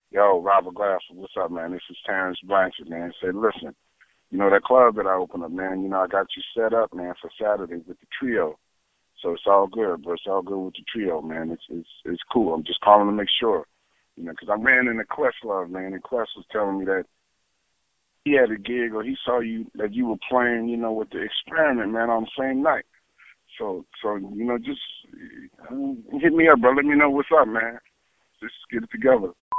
Yo, Robert Glass, what's up, man? This is Terrence Blanchard, man. Say, listen, that club that I opened up, man, I got you set up, man, for Saturday with the trio. So it's all good, bro. It's all good with the trio, man. It's cool. I'm just calling to make sure, 'cause I ran into Questlove, man, and Quest was telling me that he had a gig or he saw that you were playing, with the Experiment, man, on the same night. So just hit me up, bro. Let me know what's up, man. Just get it together.